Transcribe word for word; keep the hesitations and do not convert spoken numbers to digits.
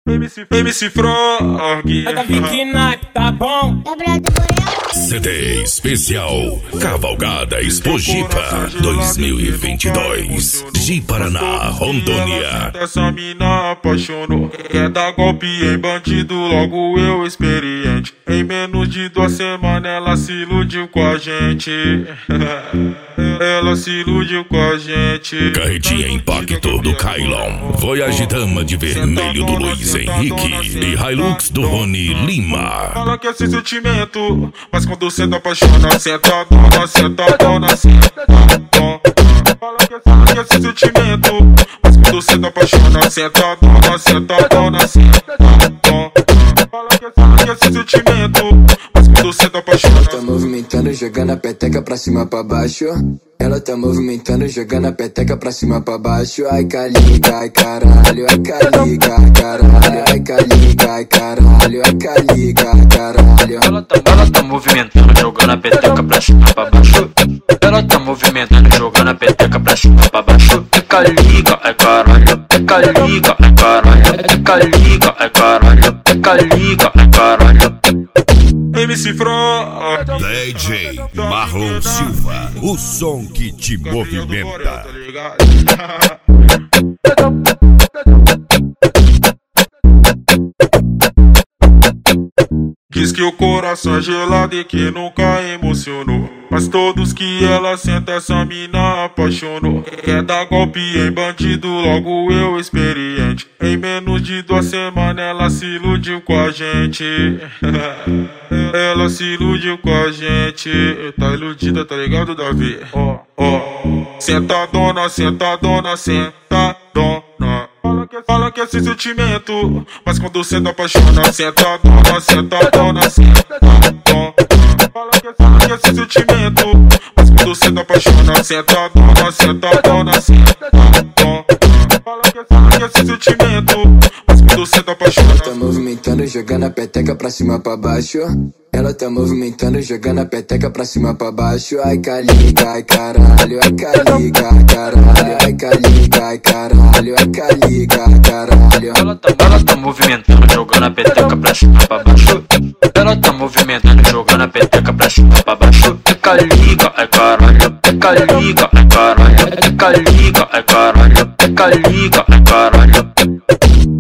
M C, M C Frog. Cada Vicky tá bom? C D especial Cavalgada Expo Jipa dois mil e vinte e dois, Ji-Paraná, Rondônia. Essa mina apaixonou, quer dar golpe em bandido, logo eu experiente. Em menos de duas semanas ela se iludiu com a gente. Ela se iludiu com a gente. Carretinha Impacto do Kailon, Voyage Dama de Vermelho do Luiz Henrique e Hilux do Rony Lima. Fala que é esse sentimento, mas quando cê tá apaixonado, senta dona, senta dona, senta dona. Fala que é esse sentimento, mas quando cê tá apaixonado, senta dona, senta dona, senta dona. Fala que é esse sentimento, mas quando cê tá apaixonado. Tá movimentando, jogando a peteca pra cima pra baixo. Ela tá movimentando, jogando a peteca pra cima pra baixo. Ai caliga, ai caralho, ai caliga, ai caralho, ai caliga, ai caralho, ai caliga, ai caralho. Ela tá, ela tá movimentando, jogando a peteca pra cima pra baixo. Ela tá movimentando, jogando a peteca pra cima pra baixo. Ai caliga, ai caralho, ai caliga, ai caralho, ai caliga, ai caralho, ai caliga, ai caralho. M C Frog. D J Marlon Silva, o som que te movimenta. Diz que o coração é gelado e que nunca emocionou, mas todos que ela senta essa mina apaixonou. Quer dar golpe em bandido, logo eu experiente. Em menos de duas semanas ela se iludiu com a gente. Ela se iludiu com a gente. Tá iludida, tá ligado, Davi? Ó, ó. Senta dona, senta dona, senta dona. Fala que é esse sentimento, mas quando cê tá apaixonado, senta dona, senta dona, senta dona. Fala que é esse sentimento, mas quando cê tá apaixonado, senta dona, senta dona, senta dona. Fala que é esse sentimento, mas quando cê tá apaixonado. Tá movimentando, jogando a peteca pra cima pra baixo. Ela tá movimentando, jogando a peteca pra cima pra baixo. Ai caliga, ai caralho, ai caliga, ai caralho, ai caliga, ai caralho, ai caliga, ai caralho. Ela tá, ela tá movimentando, jogando a peteca pra cima pra baixo. Ela tá movimentando, jogando a peteca pra cima pra baixo. Ai caliga, ai caralho, ai caliga, ai caralho, ai caliga, ai caralho, ai caliga, ai caralho.